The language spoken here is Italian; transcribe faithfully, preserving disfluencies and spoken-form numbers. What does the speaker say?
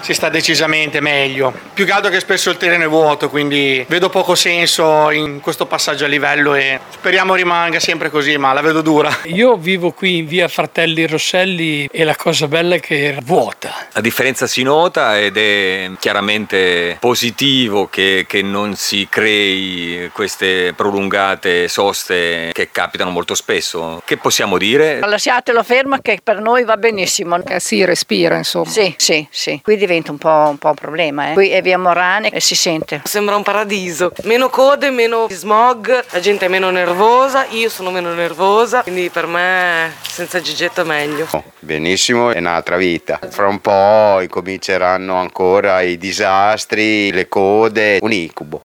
si sta decisamente meglio. Più che altro che spesso il terreno è vuoto, quindi vedo poco senso in questo passaggio a livello e speriamo rimanga sempre così, ma la vedo dura. Io vivo qui in via Fratelli Rosselli e la cosa bella è che era vuota. La differenza si nota ed è chiaramente positivo che, che non si crei queste prolungate soste che capitano molto spesso. Che possiamo dire? Lasciatelo fermo che per noi va benissimo. Che si respira, insomma. Sì, sì, sì. Qui diventa un po' un, po' un problema. Eh. Qui è via Morane e si sente. Sembra un paradiso. Meno code, meno smog, la gente è meno nervosa, io sono meno nervosa, quindi per me senza Gigetto è meglio. Oh, benissimo, è un'altra vita. Fra un po' incominceranno ancora i disastri, le code, un incubo.